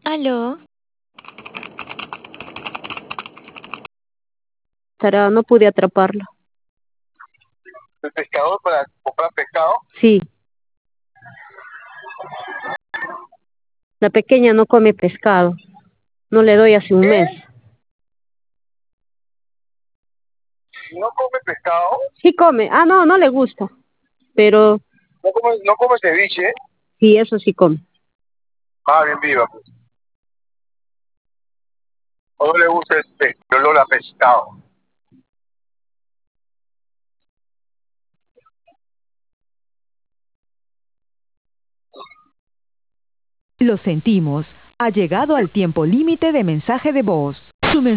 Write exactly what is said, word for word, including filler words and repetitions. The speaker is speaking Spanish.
Aló, Sara, no pude atraparlo. El pescador para comprar pescado. Sí, la pequeña no come pescado. No le doy hace un mes. No come pescado. Sí come. Ah, no, no le gusta. Pero No come, no come ceviche. sí, eso sí come. Ah, bien viva, pues. O no le gusta el, pe- el olor a pescado. Lo sentimos. Ha llegado al tiempo límite de mensaje de voz. Su